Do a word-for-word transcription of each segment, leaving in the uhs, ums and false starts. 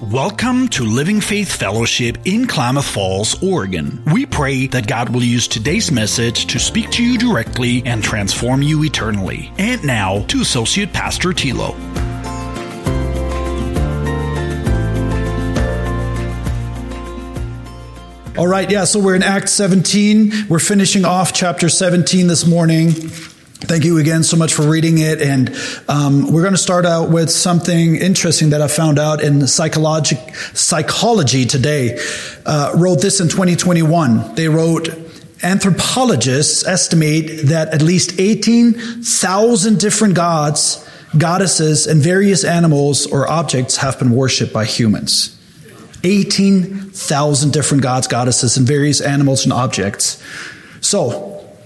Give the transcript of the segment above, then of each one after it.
Welcome to Living Faith Fellowship in Klamath Falls, Oregon. We pray that God will use today's message to speak to you directly and transform you eternally. And now to Associate Pastor Tilo. All right, yeah, so we're in Acts seventeen. We're finishing off chapter seventeen this morning. Thank you again so much for reading it. And um, we're going to start out with something interesting that I found out in psychology, psychology today. Uh, wrote this in twenty twenty-one. They wrote, anthropologists estimate that at least eighteen thousand different gods, goddesses, and various animals or objects have been worshipped by humans. eighteen thousand different gods, goddesses, and various animals and objects. So,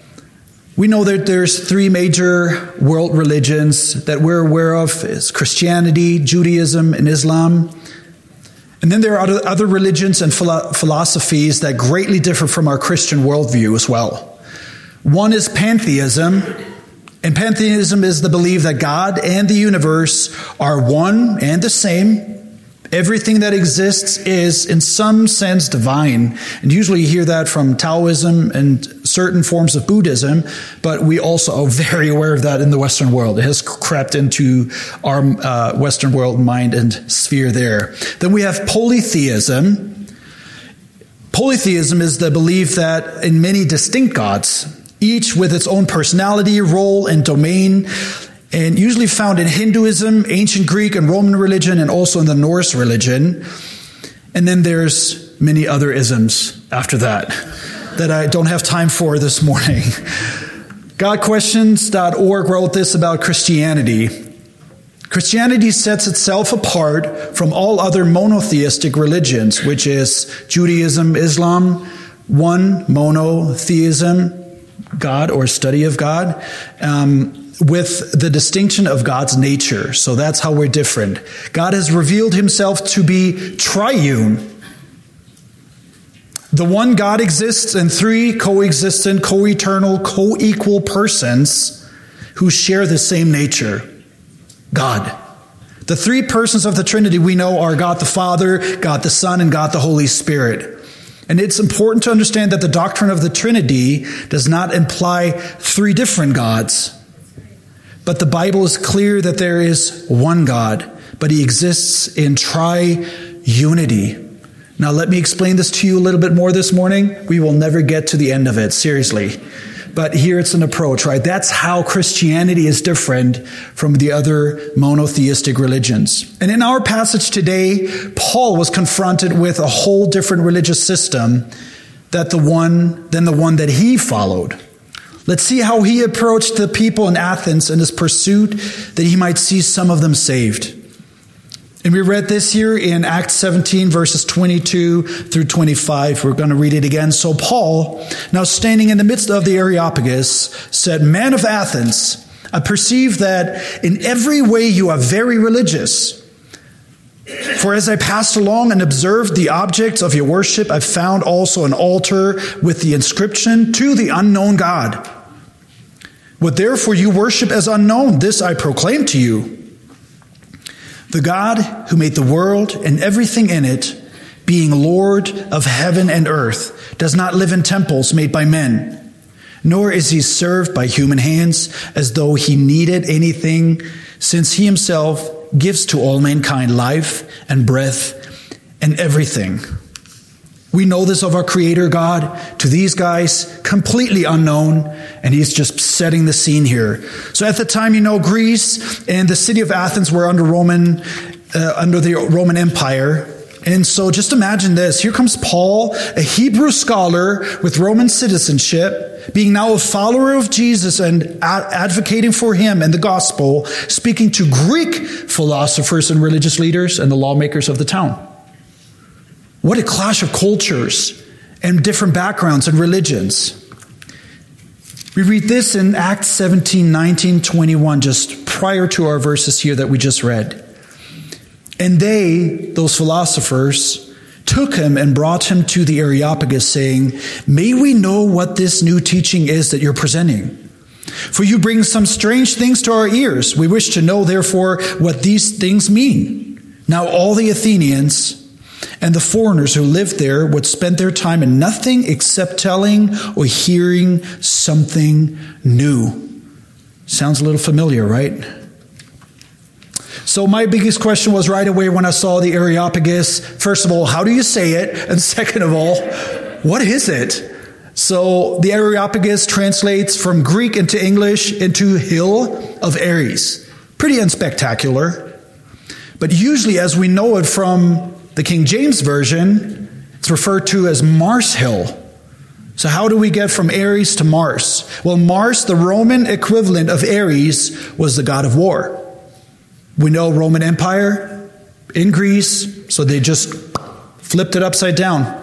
we know that there's three major world religions that we're aware of. It's Christianity, Judaism, and Islam. And then there are other, other religions and philo- philosophies that greatly differ from our Christian worldview as well. One is pantheism. And pantheism is the belief that God and the universe are one and the same. Everything that exists is, in some sense, divine. And usually you hear that from Taoism and certain forms of Buddhism, but we also are very aware of that in the Western world. It has crept into our uh, Western world mind and sphere there. Then we have polytheism. Polytheism is the belief that in many distinct gods, each with its own personality, role, and domain, and usually found in Hinduism, ancient Greek and Roman religion, and also in the Norse religion. And then there's many other isms after that that I don't have time for this morning. God Questions dot org wrote this about Christianity. Christianity sets itself apart from all other monotheistic religions, which is Judaism, Islam, one monotheism, God or study of God, um, with the distinction of God's nature. So that's how we're different. God has revealed himself to be triune. The one God exists in three coexistent, co-eternal, co-equal persons who share the same nature. God. The three persons of the Trinity we know are God the Father, God the Son, and God the Holy Spirit. And it's important to understand that the doctrine of the Trinity does not imply three different gods. But the Bible is clear that there is one God, but he exists in tri-unity. Now let me explain this to you a little bit more this morning. We will never get to the end of it, seriously. But here it's an approach, right? That's how Christianity is different from the other monotheistic religions. And in our passage today, Paul was confronted with a whole different religious system that the one than the one that he followed. Let's see how he approached the people in Athens in his pursuit that he might see some of them saved. And we read this here in Acts seventeen, verses twenty-two through twenty-five. We're going to read it again. So Paul, now standing in the midst of the Areopagus, said, "Man of Athens, I perceive that in every way you are very religious. For as I passed along and observed the objects of your worship, I found also an altar with the inscription, 'To the unknown God.' What therefore you worship as unknown, this I proclaim to you. The God who made the world and everything in it, being Lord of heaven and earth, does not live in temples made by men, nor is he served by human hands as though he needed anything, since he himself gives to all mankind life and breath and everything. We know this of our Creator God. To these guys, completely unknown, and he's just setting the scene here. So at the time, you know, Greece and the city of Athens were under Roman, uh, under the Roman Empire. And so just imagine this. Here comes Paul, a Hebrew scholar with Roman citizenship, being now a follower of Jesus and ad- advocating for him and the gospel, speaking to Greek philosophers and religious leaders and the lawmakers of the town. What a clash of cultures and different backgrounds and religions. We read this in Acts seventeen, nineteen, twenty-one, just prior to our verses here that we just read. And they, those philosophers, took him and brought him to the Areopagus, saying, "May we know what this new teaching is that you're presenting? For you bring some strange things to our ears. We wish to know, therefore, what these things mean. Now all the Athenians and the foreigners who lived there would spend their time in nothing except telling or hearing something new. Sounds a little familiar, right? So my biggest question was right away when I saw the Areopagus, first of all, how do you say it? And second of all, what is it? So the Areopagus translates from Greek into English into Hill of Ares. Pretty unspectacular. But usually, as we know it from the King James Version, it's referred to as Mars Hill. So how do we get from Ares to Mars? Well, Mars, the Roman equivalent of Ares, was the god of war. We know Roman Empire in Greece, so they just flipped it upside down.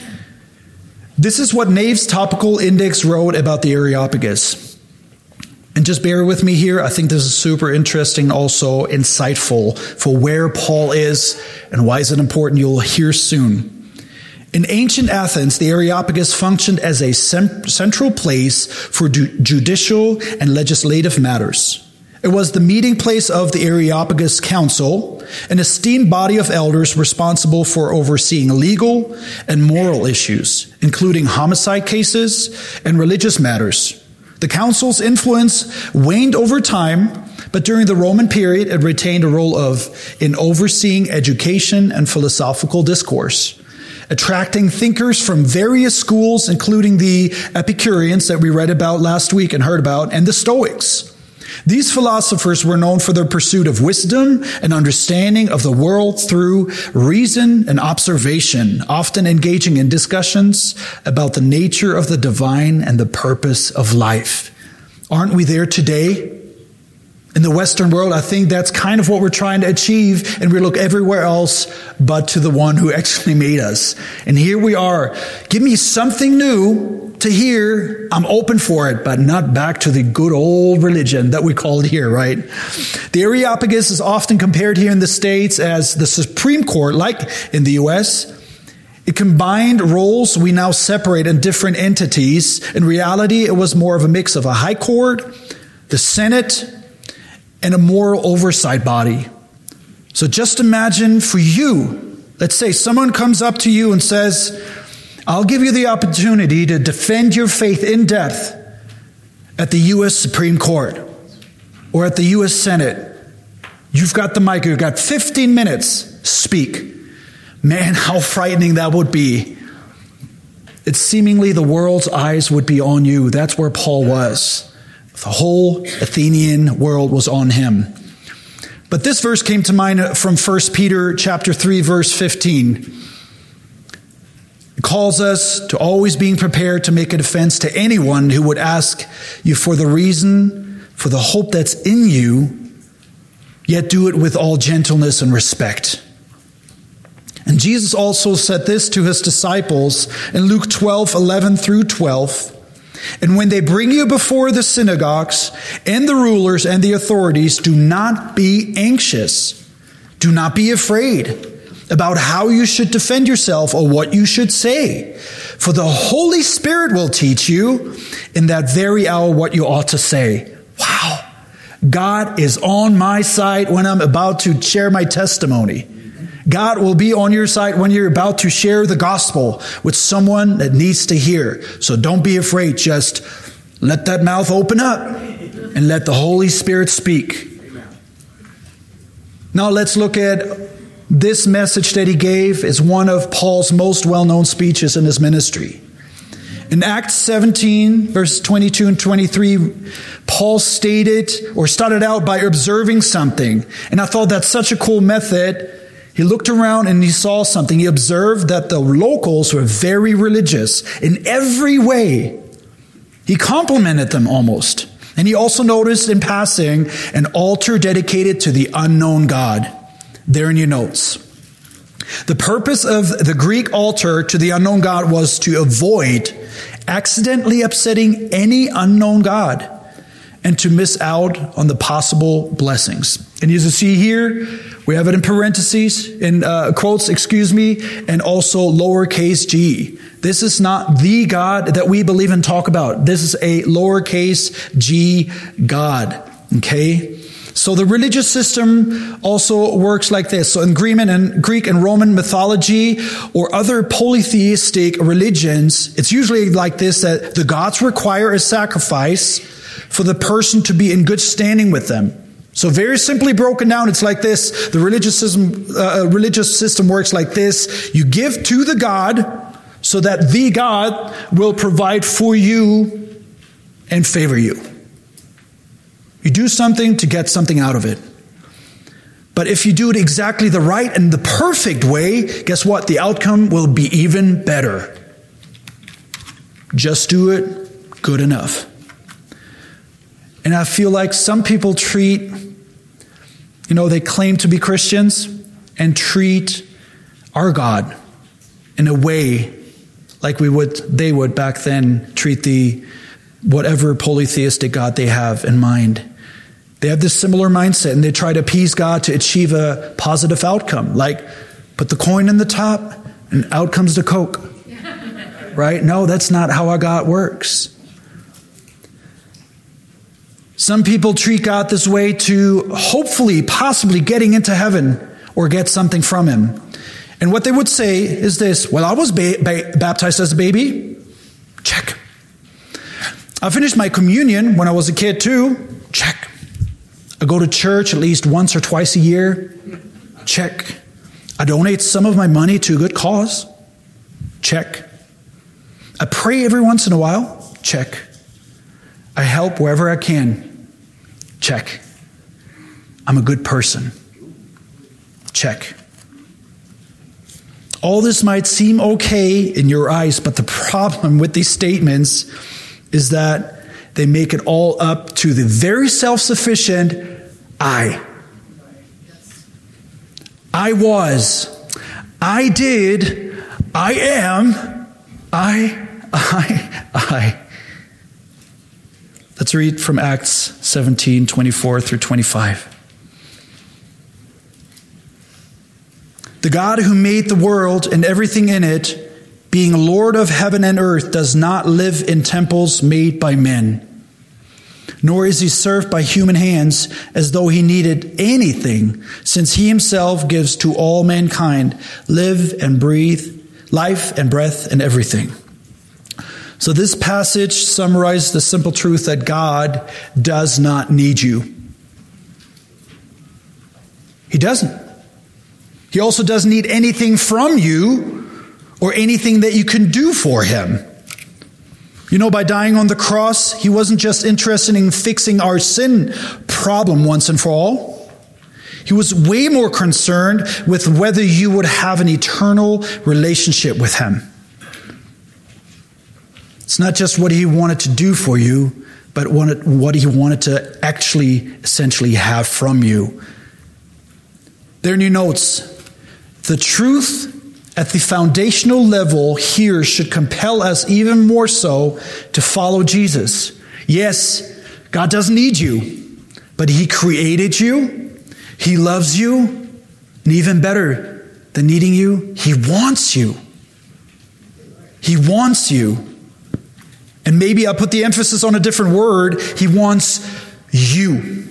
This is what Nave's Topical Index wrote about the Areopagus. And just bear with me here. I think this is super interesting, also insightful for where Paul is and why is it important. You'll hear soon. In ancient Athens, the Areopagus functioned as a central place for judicial and legislative matters. It was the meeting place of the Areopagus Council, an esteemed body of elders responsible for overseeing legal and moral issues, including homicide cases and religious matters. The council's influence waned over time, but during the Roman period, it retained a role of in overseeing education and philosophical discourse, attracting thinkers from various schools, including the Epicureans that we read about last week and heard about, and the Stoics. These philosophers were known for their pursuit of wisdom and understanding of the world through reason and observation, often engaging in discussions about the nature of the divine and the purpose of life. Aren't we there today? In the Western world, I think that's kind of what we're trying to achieve, and we look everywhere else but to the one who actually made us. And here we are. Give me something new to hear. I'm open for it, but not back to the good old religion that we call it here, right? The Areopagus is often compared here in the States as the Supreme Court, like in the U S. It combined roles we now separate in different entities. In reality, it was more of a mix of a high court, the Senate, and a moral oversight body. So just imagine for you, let's say someone comes up to you and says, I'll give you the opportunity to defend your faith in depth at the U S Supreme Court or at the U S Senate. You've got the mic, you've got fifteen minutes, speak. Man, how frightening that would be. It's seemingly the world's eyes would be on you. That's where Paul was. The whole Athenian world was on him. But this verse came to mind from First Peter chapter three, verse fifteen. It calls us to always being prepared to make a defense to anyone who would ask you for the reason, for the hope that's in you, yet do it with all gentleness and respect. And Jesus also said this to his disciples in Luke twelve, eleven through twelve. And when they bring you before the synagogues and the rulers and the authorities, do not be anxious. Do not be afraid about how you should defend yourself or what you should say. For the Holy Spirit will teach you in that very hour what you ought to say. Wow. God is on my side when I'm about to share my testimony. God will be on your side when you're about to share the gospel with someone that needs to hear. So don't be afraid. Just let that mouth open up and let the Holy Spirit speak. Now let's look at this message that he gave is one of Paul's most well-known speeches in his ministry. In Acts seventeen, verses twenty-two and twenty-three, Paul stated or started out by observing something. And I thought that's such a cool method. He looked around and he saw something. He observed that the locals were very religious in every way. He complimented them almost. And he also noticed in passing an altar dedicated to the unknown God. There in your notes. The purpose of the Greek altar to the unknown God was to avoid accidentally upsetting any unknown God and to miss out on the possible blessings. And as you see here, we have it in parentheses, in uh, quotes, excuse me, and also lowercase g. This is not the God that we believe and talk about. This is a lowercase g God. Okay? So the religious system also works like this. So in Greek and Greek and Roman mythology or other polytheistic religions, it's usually like this, that the gods require a sacrifice for the person to be in good standing with them. So very simply broken down, it's like this. The religious system, uh, religious system works like this. You give to the God so that the God will provide for you and favor you. You do something to get something out of it. But if you do it exactly the right and the perfect way, guess what? The outcome will be even better. Just do it good enough. And I feel like some people treat, you know, they claim to be Christians and treat our God in a way like we would, they would back then treat the whatever polytheistic God they have in mind. They have this similar mindset and they try to appease God to achieve a positive outcome. Like, put the coin in the top and out comes the Coke. Right? No, that's not how our God works. Some people treat God this way to hopefully, possibly getting into heaven or get something from him. And what they would say is this: well, I was ba- ba- baptized as a baby. Check. I finished my communion when I was a kid too. Check. I go to church at least once or twice a year. Check. I donate some of my money to a good cause. Check. I pray every once in a while. Check. I help wherever I can. Check. I'm a good person. Check. All this might seem okay in your eyes, but the problem with these statements is that they make it all up to the very self-sufficient I. I was. I did. I am. I, I, I. Let's read from Acts seventeen, twenty-four through twenty-five. The God who made the world and everything in it, being Lord of heaven and earth, does not live in temples made by men, nor is he served by human hands as though he needed anything, since he himself gives to all mankind live and breathe, life and breath and everything. So this passage summarizes the simple truth that God does not need you. He doesn't. He also doesn't need anything from you or anything that you can do for him. You know, by dying on the cross, he wasn't just interested in fixing our sin problem once and for all. He was way more concerned with whether you would have an eternal relationship with him. It's not just what he wanted to do for you, but what he wanted to actually essentially have from you. There in your notes, the truth at the foundational level here should compel us even more so to follow Jesus. Yes, God doesn't need you, but he created you. He loves you. And even better than needing you, he wants you. He wants you. And maybe I'll put the emphasis on a different word. He wants you.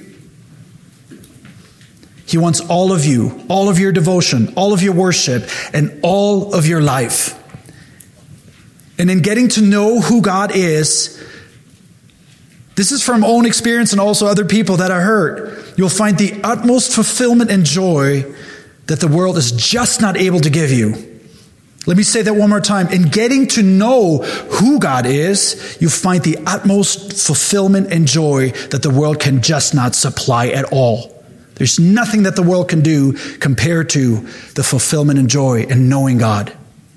He wants all of you, all of your devotion, all of your worship, and all of your life. And in getting to know who God is, this is from own experience and also other people that I heard, you'll find the utmost fulfillment and joy that the world is just not able to give you. Let me say that one more time. In getting to know who God is, you find the utmost fulfillment and joy that the world can just not supply at all. There's nothing that the world can do compared to the fulfillment and joy in knowing God.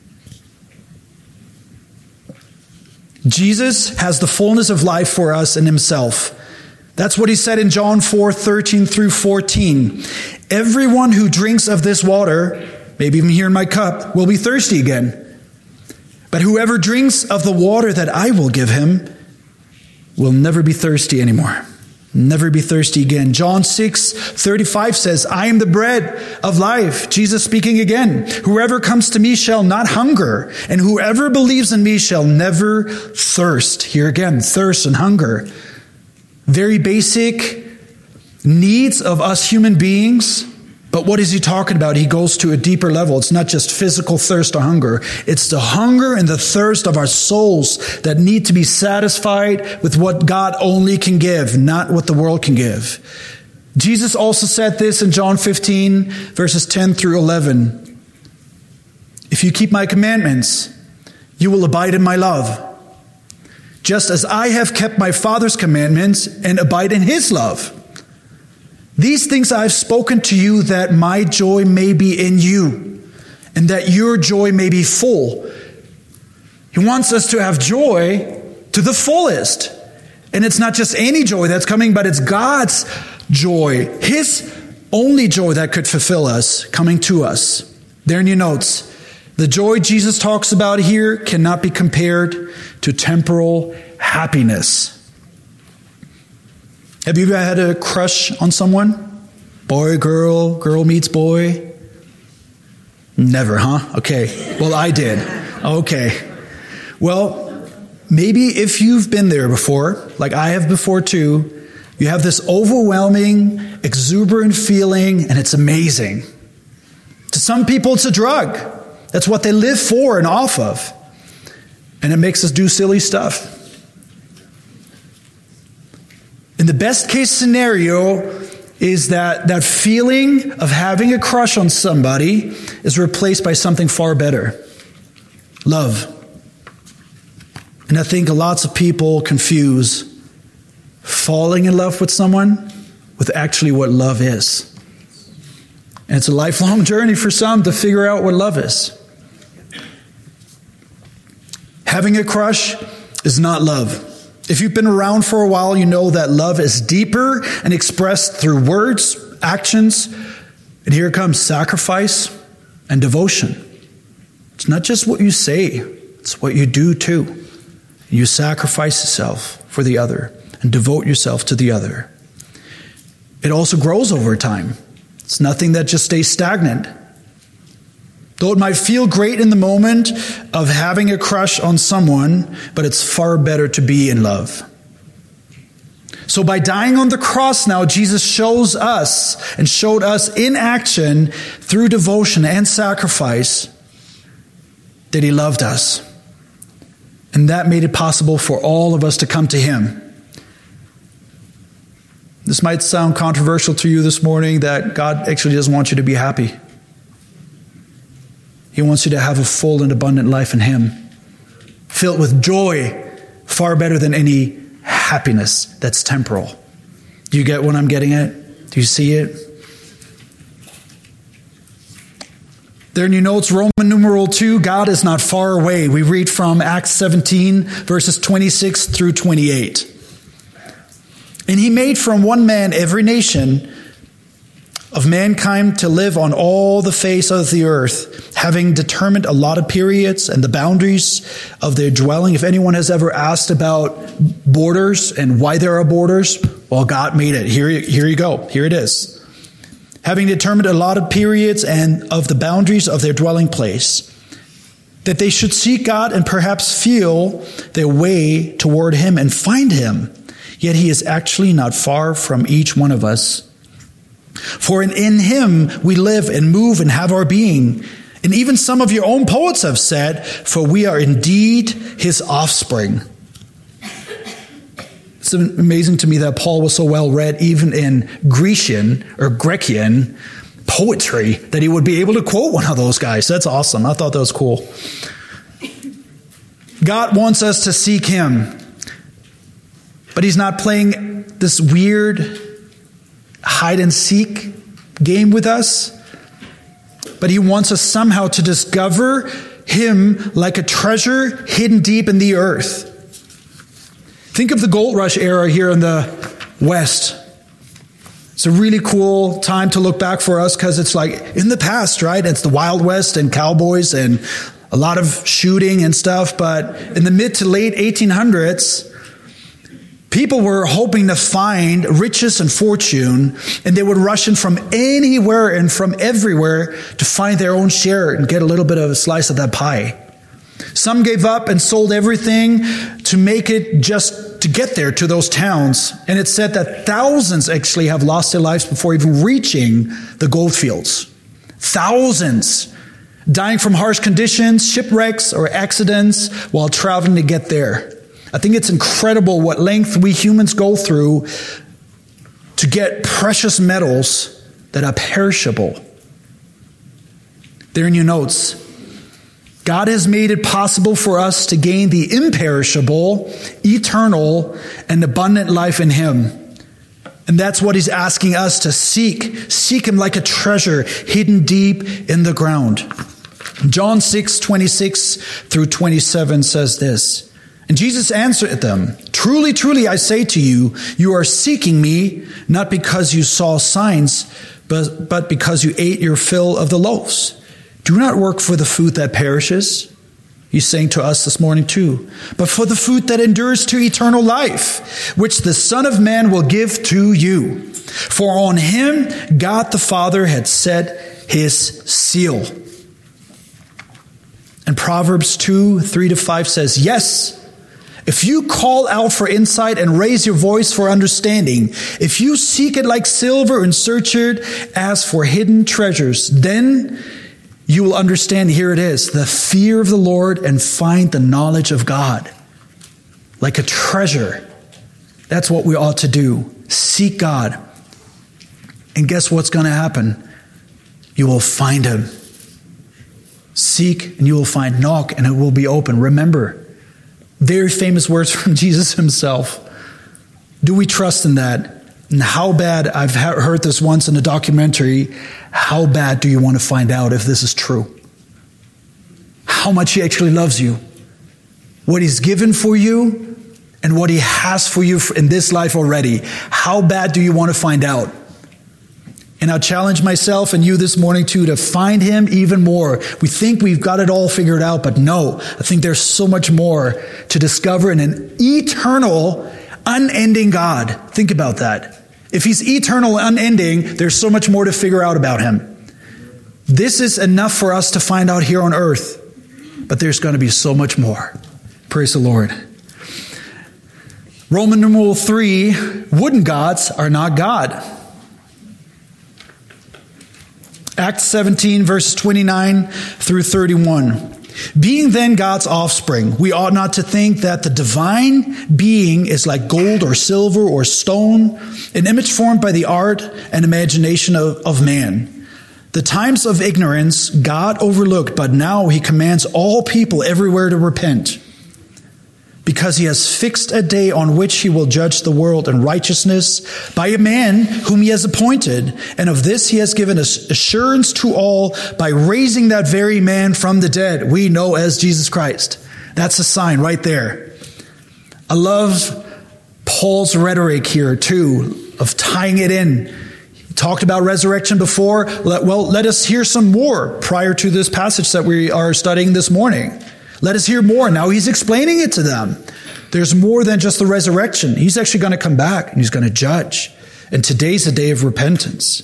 Jesus has the fullness of life for us in himself. That's what he said in John four, thirteen through fourteen. Everyone who drinks of this water, maybe even here in my cup, will be thirsty again. But whoever drinks of the water that I will give him will never be thirsty anymore. Never be thirsty again. John six, thirty-five says, I am the bread of life. Jesus speaking again. Whoever comes to me shall not hunger, and whoever believes in me shall never thirst. Here again, thirst and hunger. Very basic, needs of us human beings. But what is he talking about? He goes to a deeper level. It's not just physical thirst or hunger. It's the hunger and the thirst of our souls that need to be satisfied with what God only can give, not what the world can give. Jesus also said this in John fifteen, verses ten through eleven. If you keep my commandments, you will abide in my love, just as I have kept my Father's commandments and abide in his love. These things I have spoken to you, that my joy may be in you, and that your joy may be full. He wants us to have joy to the fullest. And it's not just any joy that's coming, but it's God's joy, his only joy that could fulfill us, coming to us. There in your notes, the joy Jesus talks about here cannot be compared to temporal happiness. Have you ever had a crush on someone? Boy, girl, girl meets boy? Never, huh? Okay. Well, I did. Okay. Well, maybe if you've been there before, like I have before too, you have this overwhelming, exuberant feeling, and it's amazing. To some people, it's a drug. That's what they live for and off of. And it makes us do silly stuff. In the best case scenario is that that feeling of having a crush on somebody is replaced by something far better. Love. And I think lots of people confuse falling in love with someone with actually what love is. And it's a lifelong journey for some to figure out what love is. Having a crush is not love. If you've been around for a while, you know that love is deeper and expressed through words, actions, and here comes sacrifice and devotion. It's not just what you say, it's what you do too. You sacrifice yourself for the other and devote yourself to the other. It also grows over time. It's nothing that just stays stagnant. Though it might feel great in the moment of having a crush on someone, but it's far better to be in love. So by dying on the cross now, Jesus shows us and showed us in action through devotion and sacrifice that he loved us. And that made it possible for all of us to come to him. This might sound controversial to you this morning, that God actually doesn't want you to be happy. He wants you to have a full and abundant life in him, filled with joy, far better than any happiness that's temporal. Do you get what I'm getting at? Do you see it? There in your notes, Roman numeral two, God is not far away. We read from Acts seventeen, verses twenty-six through twenty-eight. And he made from one man every nation of mankind to live on all the face of the earth, having determined allotted periods and the boundaries of their dwelling. If anyone has ever asked about borders and why there are borders, well, God made it. Here, here you go. Here it is. Having determined allotted periods and of the boundaries of their dwelling place, that they should seek God and perhaps feel their way toward him and find him. Yet he is actually not far from each one of us. For in, in him we live and move and have our being. And even some of your own poets have said, for we are indeed his offspring. It's amazing to me that Paul was so well read, even in Grecian or Grecian poetry, that he would be able to quote one of those guys. That's awesome. I thought that was cool. God wants us to seek him, but he's not playing this weird hide and seek game with us, but he wants us somehow to discover him like a treasure hidden deep in the earth. Think of the gold rush era here in the West. It's a really cool time to look back for us because it's like in the past, right? It's the Wild West and cowboys and a lot of shooting and stuff. But in the mid to late eighteen hundreds, people were hoping to find riches and fortune, and they would rush in from anywhere and from everywhere to find their own share and get a little bit of a slice of that pie. Some gave up and sold everything to make it just to get there to those towns. And it's said that thousands actually have lost their lives before even reaching the gold fields. Thousands dying from harsh conditions, shipwrecks, or accidents while traveling to get there. I think it's incredible what length we humans go through to get precious metals that are perishable. There in your notes, God has made it possible for us to gain the imperishable, eternal, and abundant life in Him. And that's what He's asking us to seek. Seek Him like a treasure hidden deep in the ground. John six, twenty-six through twenty-seven says this. And Jesus answered them, "Truly, truly, I say to you, you are seeking me, not because you saw signs, but, but because you ate your fill of the loaves. Do not work for the food that perishes." He's saying to us this morning too, "but for the food that endures to eternal life, which the Son of Man will give to you. For on Him God the Father had set His seal." And Proverbs two, three to five says, "Yes, if you call out for insight and raise your voice for understanding, if you seek it like silver and search it as for hidden treasures, then you will understand," here it is, "the fear of the Lord and find the knowledge of God." Like a treasure. That's what we ought to do. Seek God. And guess what's going to happen? You will find Him. Seek and you will find. Knock and it will be open. Remember, very famous words from Jesus Himself. Do we trust in that? And how bad, I've heard this once in a documentary, how bad do you want to find out if this is true? How much He actually loves you. What He's given for you and what He has for you in this life already. How bad do you want to find out? And I'll challenge myself and you this morning too to find Him even more. We think we've got it all figured out, but no. I think there's so much more to discover in an eternal, unending God. Think about that. If He's eternal and unending, there's so much more to figure out about Him. This is enough for us to find out here on earth, but there's going to be so much more. Praise the Lord. Roman numeral three, wooden gods are not God. Acts seventeen, verses twenty-nine through thirty-one. Being then God's offspring, we ought not to think that the divine being is like gold or silver or stone, an image formed by the art and imagination of, of man. The times of ignorance God overlooked, but now He commands all people everywhere to repent, because He has fixed a day on which He will judge the world in righteousness by a man whom He has appointed. And of this He has given us assurance to all by raising that very man from the dead, we know as Jesus Christ. That's a sign right there. I love Paul's rhetoric here too, of tying it in. He talked about resurrection before. Well, let us hear some more prior to this passage that we are studying this morning. Let us hear more. Now He's explaining it to them. There's more than just the resurrection. He's actually going to come back and He's going to judge. And today's the day of repentance.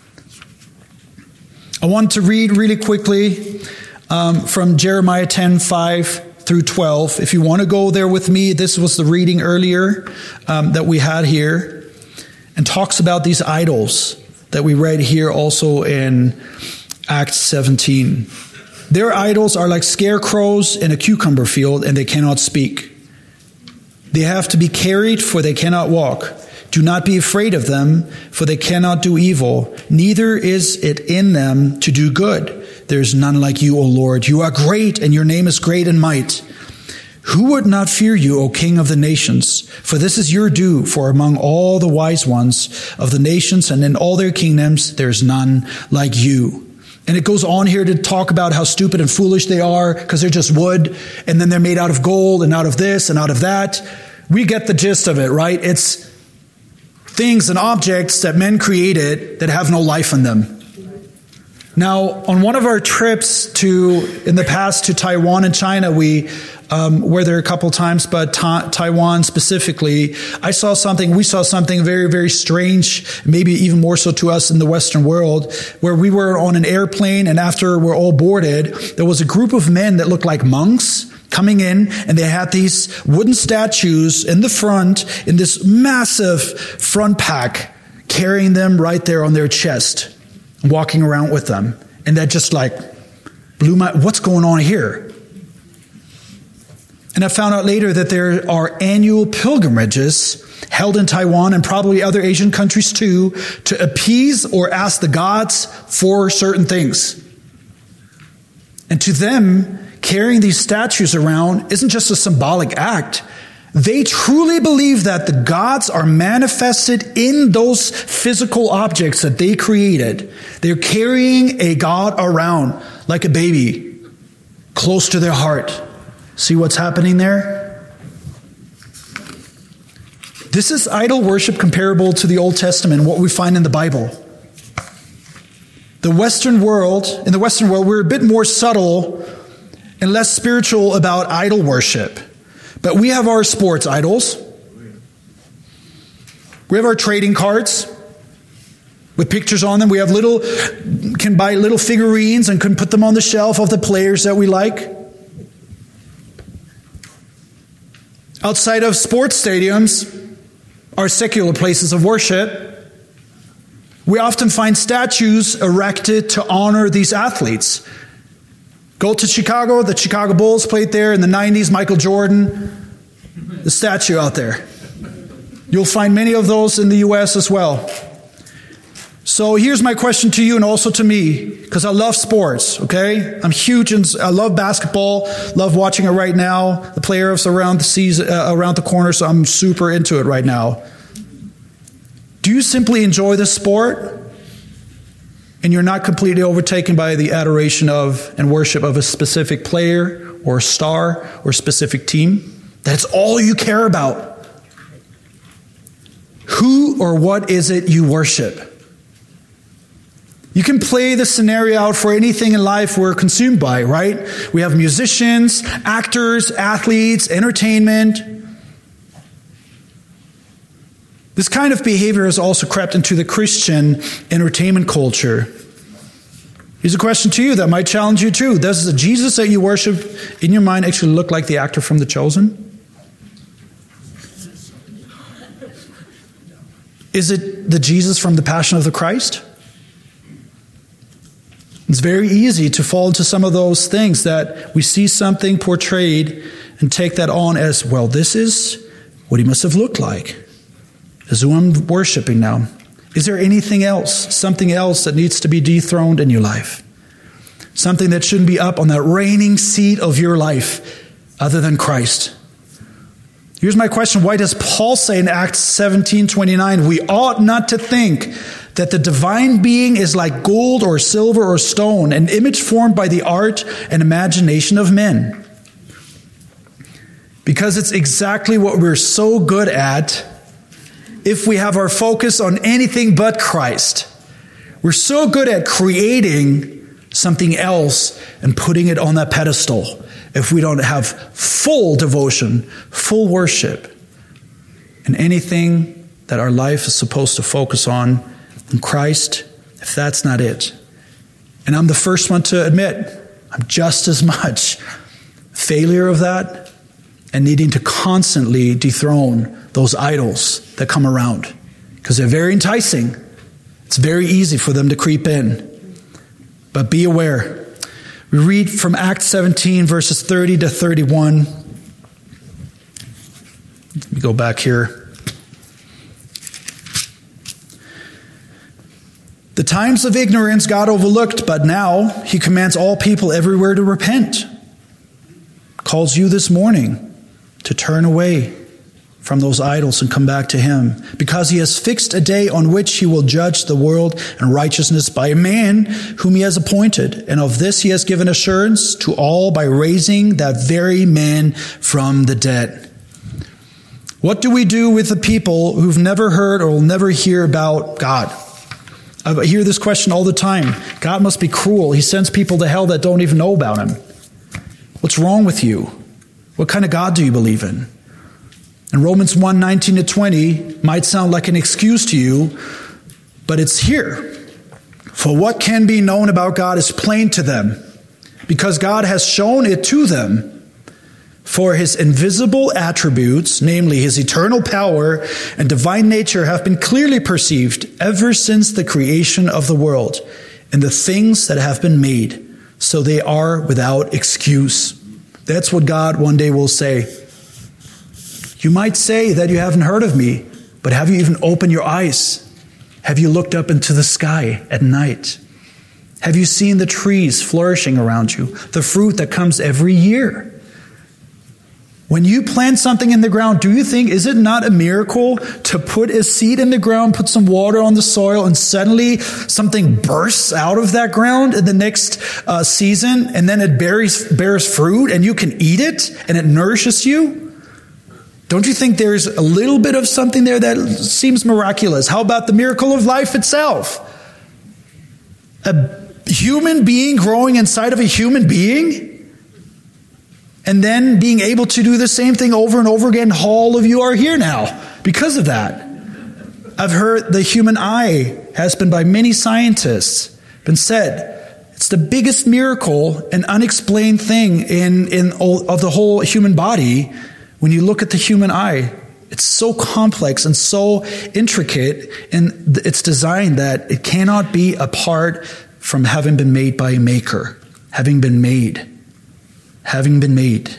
I want to read really quickly um, from Jeremiah ten, five through twelve. If you want to go there with me, this was the reading earlier um, that we had here. And talks about these idols that we read here also in Acts seventeen. Their idols are like scarecrows in a cucumber field, and they cannot speak. They have to be carried, for they cannot walk. Do not be afraid of them, for they cannot do evil. Neither is it in them to do good. There is none like you, O Lord. You are great, and your name is great in might. Who would not fear you, O King of the nations? For this is your due, for among all the wise ones of the nations and in all their kingdoms, there is none like you. And it goes on here to talk about how stupid and foolish they are because they're just wood, and then they're made out of gold and out of this and out of that. We get the gist of it, right? It's things and objects that men created that have no life in them. Now, on one of our trips to, in the past, to Taiwan and China, we um, were there a couple times, but ta- Taiwan specifically, I saw something, we saw something very, very strange, maybe even more so to us in the Western world, where we were on an airplane, and after we're all boarded, there was a group of men that looked like monks, coming in, and they had these wooden statues in the front, in this massive front pack, carrying them right there on their chest, walking around with them. And that just like blew my, what's going on here? And I found out later that there are annual pilgrimages held in Taiwan and probably other Asian countries too, to appease or ask the gods for certain things. And to them, carrying these statues around isn't just a symbolic act. They truly believe that the gods are manifested in those physical objects that they created. They're carrying a god around like a baby, close to their heart. See what's happening there? This is idol worship comparable to the Old Testament, what we find in the Bible. The Western world, in the Western world, we're a bit more subtle and less spiritual about idol worship. But we have our sports idols. We have our trading cards with pictures on them. We have little, can buy little figurines and can put them on the shelf of the players that we like. Outside of sports stadiums are secular places of worship. We often find statues erected to honor these athletes. Go to Chicago, the Chicago Bulls played there in the nineties, Michael Jordan, the statue out there. You'll find many of those in the U S as well. So here's my question to you and also to me, because I love sports, okay? I'm huge, and I love basketball, love watching it right now. The players around the season, uh, around the corner, so I'm super into it right now. Do you simply enjoy the sport and you're not completely overtaken by the adoration of and worship of a specific player or star or specific team? That's all you care about. Who or what is it you worship? You can play the scenario out for anything in life we're consumed by, right? We have musicians, actors, athletes, entertainment. This kind of behavior has also crept into the Christian entertainment culture. Here's a question to you that might challenge you too. Does the Jesus that you worship in your mind actually look like the actor from The Chosen? Is it the Jesus from The Passion of the Christ? It's very easy to fall into some of those things that we see something portrayed and take that on as, well, this is what he must have looked like. This is who I'm worshiping now. Is there anything else, something else that needs to be dethroned in your life? Something that shouldn't be up on that reigning seat of your life other than Christ? Here's my question. Why does Paul say in Acts seventeen twenty-nine, we ought not to think that the divine being is like gold or silver or stone, an image formed by the art and imagination of men? Because it's exactly what we're so good at if we have our focus on anything but Christ. We're so good at creating something else and putting it on that pedestal if we don't have full devotion, full worship, and anything that our life is supposed to focus on in Christ, if that's not it. And I'm the first one to admit, I'm just as much failure of that and needing to constantly dethrone those idols that come around, because they're very enticing. It's very easy for them to creep in. But be aware. We read from Acts seventeen, verses thirty to thirty-one. Let me go back here. The times of ignorance God overlooked, but now he commands all people everywhere to repent. Calls you this morning to turn away from those idols and come back to him, because he has fixed a day on which he will judge the world in righteousness by a man whom he has appointed. And of this he has given assurance to all by raising that very man from the dead. What do we do with the people who've never heard or will never hear about God? I hear this question all the time. God must be cruel. He sends people to hell that don't even know about him. What's wrong with you? What kind of God do you believe in? And Romans one, nineteen to twenty might sound like an excuse to you, but it's here. For what can be known about God is plain to them, because God has shown it to them. For his invisible attributes, namely his eternal power and divine nature, have been clearly perceived ever since the creation of the world and the things that have been made, so they are without excuse. That's what God one day will say. You might say that you haven't heard of me, but have you even opened your eyes? Have you looked up into the sky at night? Have you seen the trees flourishing around you, the fruit that comes every year? When you plant something in the ground, do you think, is it not a miracle to put a seed in the ground, put some water on the soil, and suddenly something bursts out of that ground in the next uh, season, and then it bears, bears fruit, and you can eat it, and it nourishes you? Don't you think there's a little bit of something there that seems miraculous? How about the miracle of life itself? A human being growing inside of a human being? And then being able to do the same thing over and over again. All of you are here now because of that. I've heard the human eye has been, by many scientists, been said, it's the biggest miracle and unexplained thing in, in all, of the whole human body. When you look at the human eye, it's so complex and so intricate in its design that it cannot be apart from having been made by a maker, having been made. Having been made.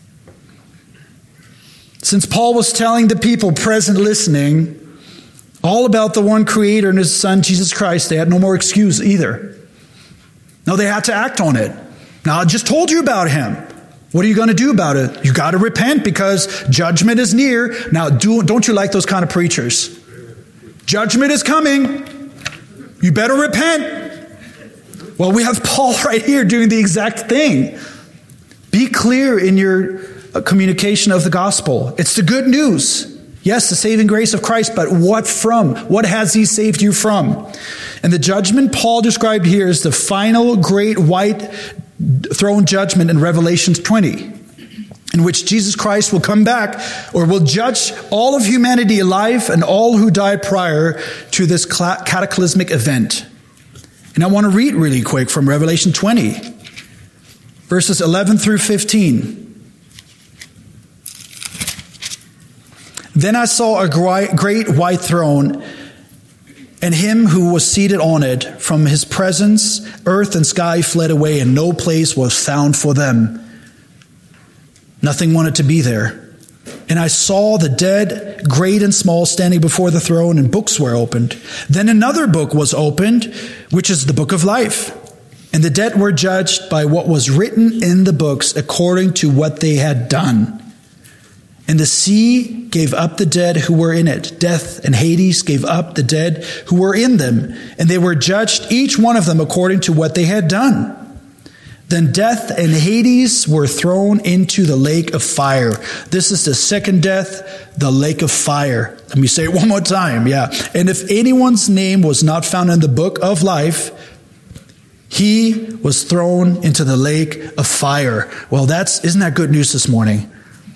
Since Paul was telling the people present listening all about the one creator and his son, Jesus Christ, they had no more excuse either. No, they had to act on it. Now, I just told you about him. What are you going to do about it? You got to repent because judgment is near. Now, do, don't you like those kind of preachers? Judgment is coming. You better repent. Well, we have Paul right here doing the exact thing. Be clear in your communication of the gospel. It's the good news. Yes, the saving grace of Christ, but what from? What has he saved you from? And the judgment Paul described here is the final great white throne judgment in Revelation twenty, in which Jesus Christ will come back or will judge all of humanity alive and all who died prior to this cataclysmic event. And I want to read really quick from Revelation twenty. Verses eleven through fifteen. Then I saw a great white throne, and him who was seated on it. From his presence, earth and sky fled away, and no place was found for them. Nothing wanted to be there. And I saw the dead, great and small, standing before the throne, and books were opened. Then another book was opened, which is the book of life. And the dead were judged by what was written in the books according to what they had done. And the sea gave up the dead who were in it. Death and Hades gave up the dead who were in them. And they were judged, each one of them, according to what they had done. Then death and Hades were thrown into the lake of fire. This is the second death, the lake of fire. Let me say it one more time. Yeah. And if anyone's name was not found in the book of life, he was thrown into the lake of fire. Well, that's, isn't that good news this morning?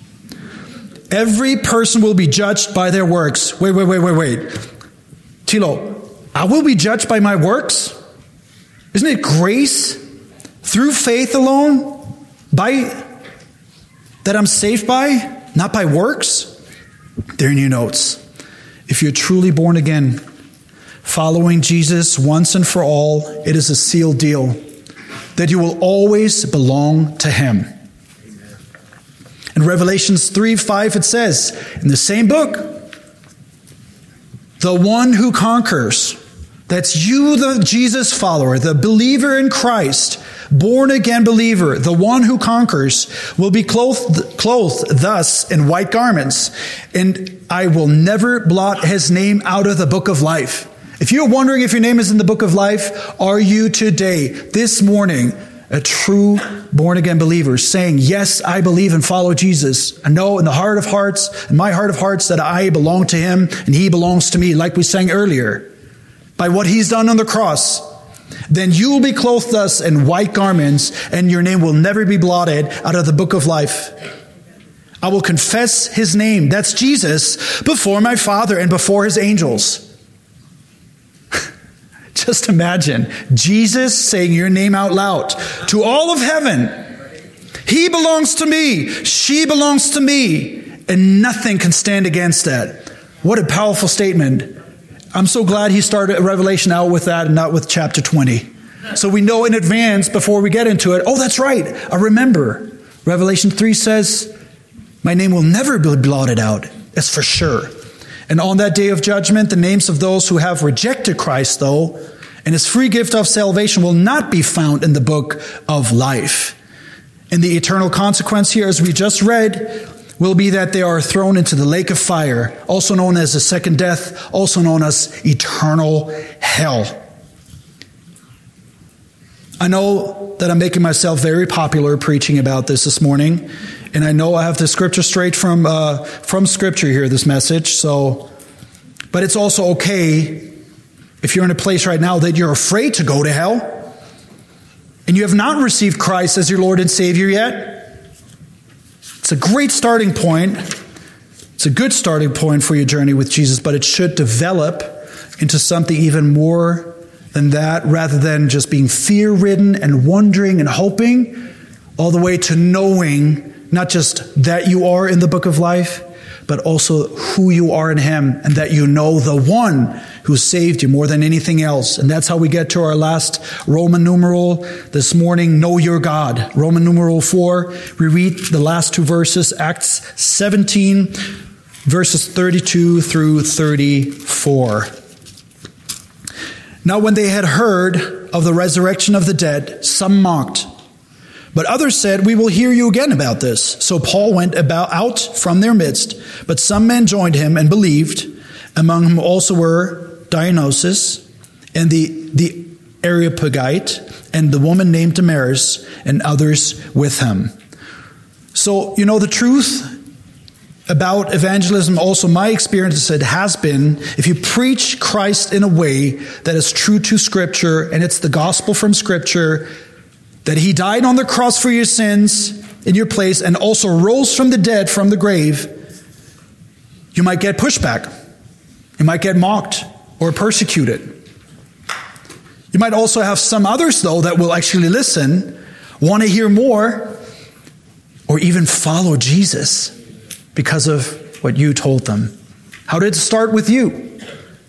Every person will be judged by their works. Wait, wait, wait, wait, wait. Tilo, I will be judged by my works? Isn't it grace through faith alone? By that I'm saved by? Not by works? There in your notes. If you're truly born again, following Jesus once and for all, it is a sealed deal that you will always belong to him. In Revelations three five, it says, in the same book, the one who conquers, that's you, the Jesus follower, the believer in Christ, born again believer, the one who conquers, will be clothed, clothed thus in white garments, and I will never blot his name out of the book of life. If you're wondering if your name is in the book of life, are you today, this morning, a true born-again believer saying, yes, I believe and follow Jesus. I know in the heart of hearts, in my heart of hearts, that I belong to him and he belongs to me, like we sang earlier, by what he's done on the cross. Then you will be clothed thus in white garments, and your name will never be blotted out of the book of life. I will confess his name, that's Jesus, before my Father and before his angels. Just imagine Jesus saying your name out loud to all of heaven. He belongs to me. She belongs to me. And nothing can stand against that. What a powerful statement. I'm so glad he started Revelation out with that and not with chapter twenty. So we know in advance before we get into it, oh, that's right. I remember. Revelation three says, my name will never be blotted out. That's for sure. And on that day of judgment, the names of those who have rejected Christ, though, and his free gift of salvation will not be found in the book of life. And the eternal consequence here, as we just read, will be that they are thrown into the lake of fire, also known as the second death, also known as eternal hell. I know that I'm making myself very popular preaching about this this morning, and I know I have the scripture straight from uh, from Scripture here, this message. So, but it's also okay if you're in a place right now that you're afraid to go to hell, and you have not received Christ as your Lord and Savior yet. It's a great starting point. It's a good starting point for your journey with Jesus, but it should develop into something even more than that, rather than just being fear-ridden and wondering and hoping, all the way to knowing not just that you are in the book of life, but also who you are in him, and that you know the one who saved you more than anything else. And that's how we get to our last Roman numeral this morning, know your God. Roman numeral four, we read the last two verses, Acts seventeen, verses thirty-two through thirty-four. Now when they had heard of the resurrection of the dead, some mocked. But others said, we will hear you again about this. So Paul went about out from their midst, but some men joined him and believed, among whom also were Dionysius and the, the Areopagite and the woman named Damaris and others with him. So, you know, the truth about evangelism, also my experience, it has been, if you preach Christ in a way that is true to Scripture, and it's the gospel from Scripture, that he died on the cross for your sins in your place and also rose from the dead from the grave, you might get pushback. You might get mocked or persecuted. You might also have some others, though, that will actually listen, want to hear more, or even follow Jesus because of what you told them. How did it start with you?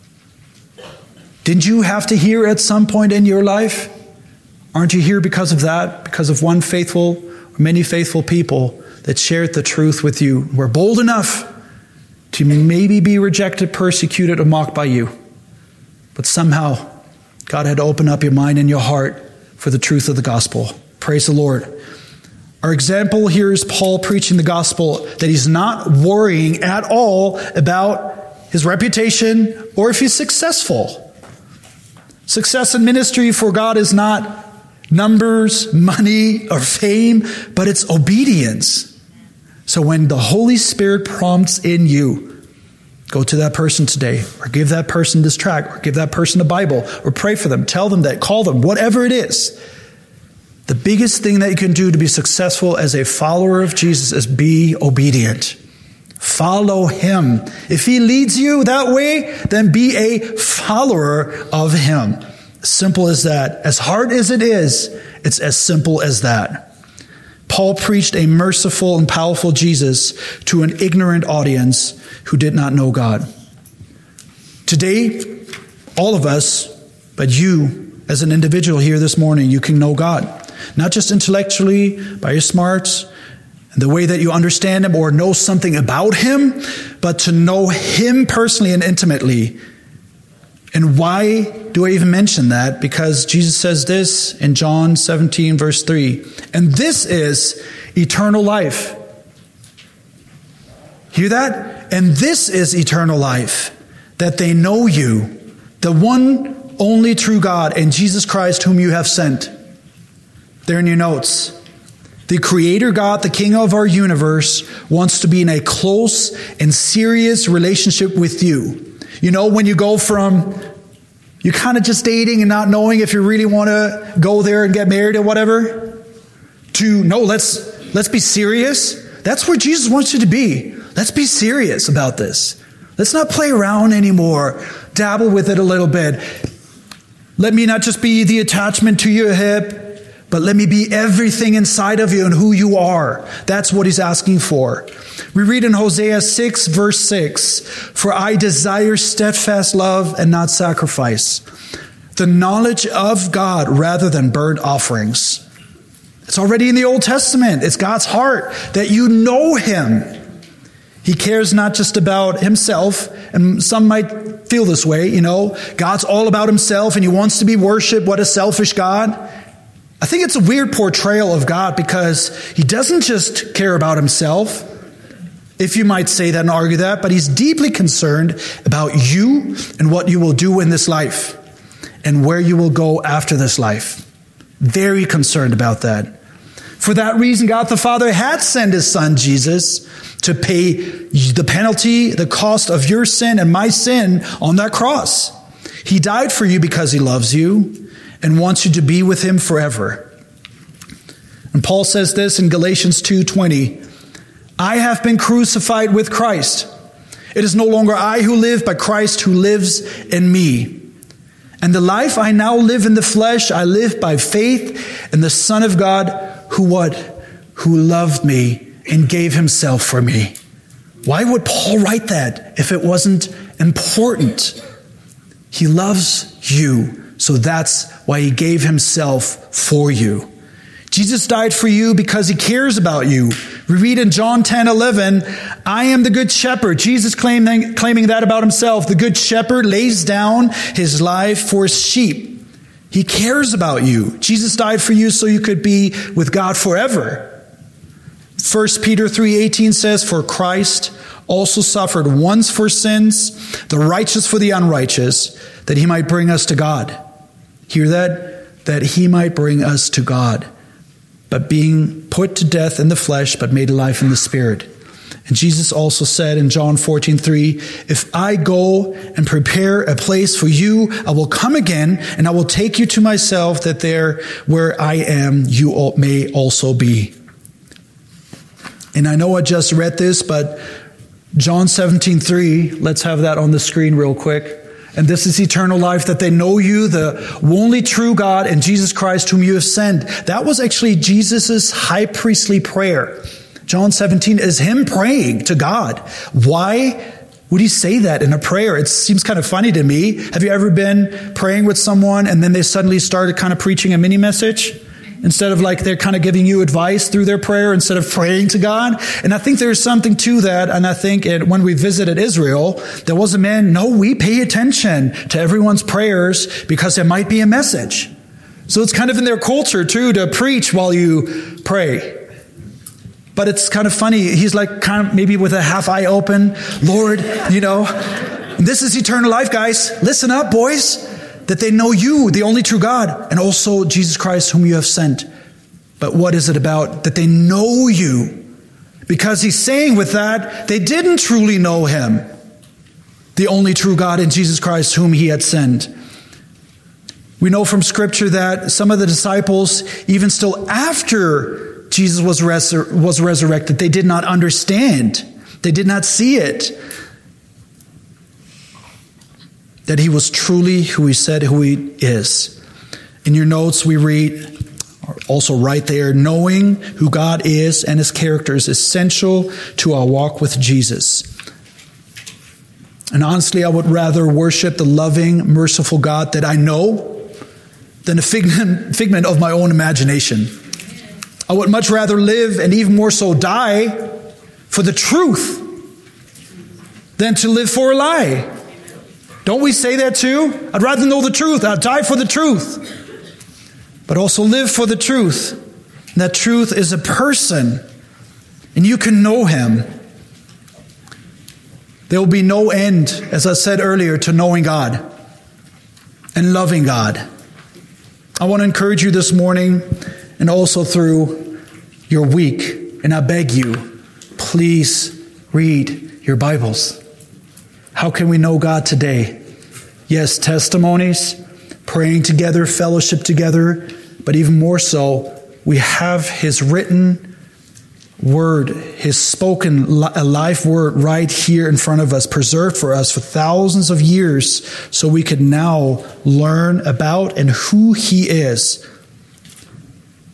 Didn't you have to hear at some point in your life? Aren't you here because of that? Because of one faithful or many faithful people that shared the truth with you, were bold enough to maybe be rejected, persecuted, or mocked by you. But somehow God had to open up your mind and your heart for the truth of the gospel. Praise the Lord. Our example here is Paul preaching the gospel, that he's not worrying at all about his reputation or if he's successful. Success in ministry for God is not numbers, money, or fame, but it's obedience. So when the Holy Spirit prompts in you, go to that person today, or give that person this tract, or give that person a Bible, or pray for them, tell them that, call them, whatever it is. The biggest thing that you can do to be successful as a follower of Jesus is be obedient. Follow him. If he leads you that way, then be a follower of him. Simple as that. As hard as it is, it's as simple as that. Paul preached a merciful and powerful Jesus to an ignorant audience who did not know God. Today, all of us, but you as an individual here this morning, you can know God. Not just intellectually, by your smarts, and the way that you understand him or know something about him, but to know him personally and intimately. And why do I even mention that? Because Jesus says this in John seventeen, verse three. And this is eternal life. Hear that? And this is eternal life, that they know you, the one only true God, and Jesus Christ whom you have sent. There in your notes. The Creator God, the King of our universe, wants to be in a close and serious relationship with you. You know, when you go from you're kind of just dating and not knowing if you really want to go there and get married or whatever, to no, let's let's be serious. That's where Jesus wants you to be. Let's be serious about this. Let's not play around anymore. Dabble with it a little bit. Let me not just be the attachment to your hip, but let me be everything inside of you and who you are. That's what he's asking for. We read in Hosea six, verse six, for I desire steadfast love and not sacrifice, the knowledge of God rather than burnt offerings. It's already in the Old Testament. It's God's heart that you know him. He cares not just about himself, and some might feel this way, you know, God's all about himself and he wants to be worshiped. What a selfish God. I think it's a weird portrayal of God because he doesn't just care about himself, if you might say that and argue that, but he's deeply concerned about you and what you will do in this life and where you will go after this life. Very concerned about that. For that reason, God the Father had sent his son, Jesus, to pay the penalty, the cost of your sin and my sin on that cross. He died for you because he loves you and wants you to be with him forever. And Paul says this in Galatians two twenty, I have been crucified with Christ. It is no longer I who live, but Christ who lives in me. And the life I now live in the flesh, I live by faith in the Son of God who what? Who loved me and gave himself for me. Why would Paul write that if it wasn't important? He loves you, so that's why he gave himself for you. Jesus died for you because he cares about you. We read in John ten eleven, I am the good shepherd. Jesus claiming, claiming that about himself. The good shepherd lays down his life for his sheep. He cares about you. Jesus died for you so you could be with God forever. First Peter three eighteen says, for Christ also suffered once for sins, the righteous for the unrighteous, that he might bring us to God. Hear that? That he might bring us to God. But being put to death in the flesh, but made alive in the spirit. And Jesus also said in John fourteen three, if I go and prepare a place for you, I will come again and I will take you to myself, that there where I am, you may also be. And I know I just read this, but John seventeen three, let's have that on the screen real quick. And this is eternal life, that they know you, the only true God, and Jesus Christ whom you have sent. That was actually Jesus' high priestly prayer. John seventeen is him praying to God. Why would he say that in a prayer? It seems kind of funny to me. Have you ever been praying with someone and then they suddenly started kind of preaching a mini message? Instead of like they're kind of giving you advice through their prayer instead of praying to God. And I think there's something to that. And I think it, when we visited Israel, there was a man, no, we pay attention to everyone's prayers because there might be a message. So it's kind of in their culture too to preach while you pray. But it's kind of funny. He's like kind of maybe with a half eye open. Lord, you know, this is eternal life, guys. Listen up, boys. That they know you, the only true God, and also Jesus Christ whom you have sent. But what is it about? That they know you. Because he's saying with that, they didn't truly know him, the only true God and Jesus Christ whom he had sent. We know from Scripture that some of the disciples, even still after Jesus was, resur- was resurrected, they did not understand. They did not see it. That he was truly who he said who he is. In your notes we read, also right there, knowing who God is and his character is essential to our walk with Jesus. And honestly, I would rather worship the loving, merciful God that I know than a figment, figment of my own imagination. I would much rather live, and even more so die, for the truth than to live for a lie. Don't we say that too? I'd rather know the truth. I'd die for the truth. But also live for the truth. And that truth is a person. And you can know him. There will be no end, as I said earlier, to knowing God and loving God. I want to encourage you this morning and also through your week. And I beg you, please read your Bibles. How can we know God today? Yes, testimonies, praying together, fellowship together, but even more so, we have his written word, his spoken life word right here in front of us, preserved for us for thousands of years, so we could now learn about and who he is.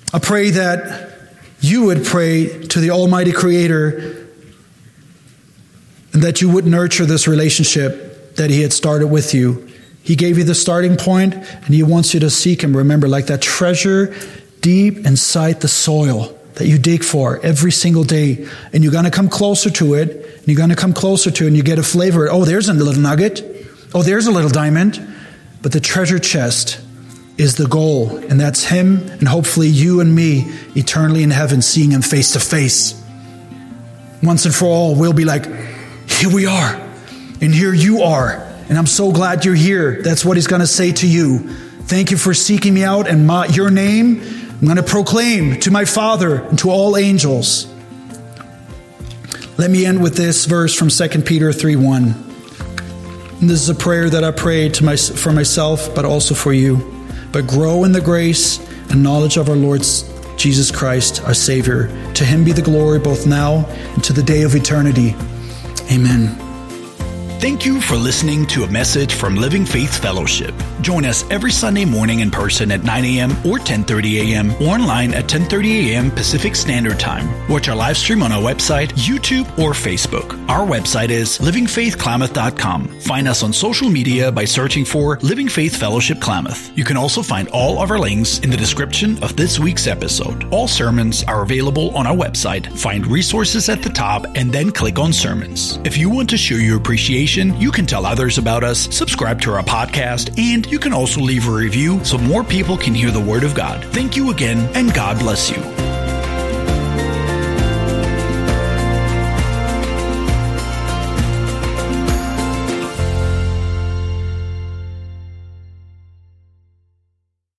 I pray that you would pray to the Almighty Creator and that you would nurture this relationship that He had started with you. He gave you the starting point, and He wants you to seek Him. Remember, like that treasure deep inside the soil that you dig for every single day. And you're going to come closer to it, and you're going to come closer to it, and you get a flavor. Oh, there's a little nugget. Oh, there's a little diamond. But the treasure chest is the goal, and that's Him, and hopefully you and me eternally in heaven, seeing Him face to face. Once and for all, we'll be like, here we are, and here you are, and I'm so glad you're here. That's what He's going to say to you. Thank you for seeking me out, and my, your name I'm going to proclaim to my Father and to all angels. Let me end with this verse from Second Peter three one. And this is a prayer that I pray to my, for myself, but also for you. But grow in the grace and knowledge of our Lord Jesus Christ, our Savior. To Him be the glory both now and to the day of eternity. Amen. Thank you for listening to a message from Living Faith Fellowship. Join us every Sunday morning in person at nine a.m. or ten thirty a.m. or online at ten thirty a.m. Pacific Standard Time. Watch our live stream on our website, YouTube, or Facebook. Our website is living faith klamath dot com. Find us on social media by searching for Living Faith Fellowship Klamath. You can also find all of our links in the description of this week's episode. All sermons are available on our website. Find resources at the top and then click on Sermons. If you want to show your appreciation, you can tell others about us, subscribe to our podcast, and you can also leave a review so more people can hear the Word of God. Thank you again, and God bless you.